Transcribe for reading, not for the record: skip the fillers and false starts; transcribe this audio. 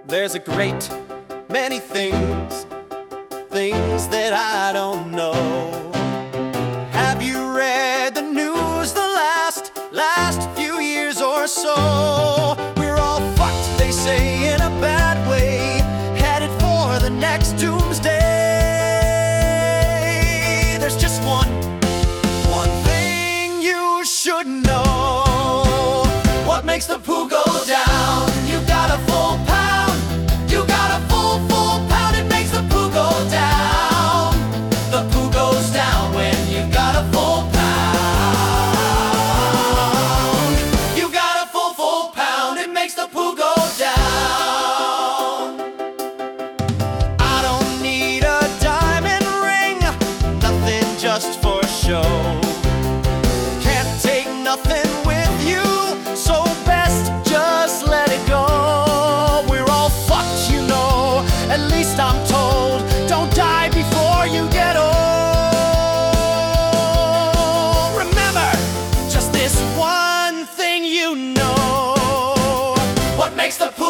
There's a great many things that I don't know. Have you read the news the last few years or so? We're all fucked, they say, in a bad way, headed for the next doomsday. There's just one thing you should know. What makes the poo go down? You got a full pound. You got a full pound. It makes the poo go down. The poo goes down when you got a full pound. You got a full pound. It makes the poo go down. I don't need a diamond ring, nothing just for show. Can't take nothing with you, so best just let it go. We're all fucked, you know, at least I'm told. Don't die before you get old. Remember, just this one thing you know. What makes the poo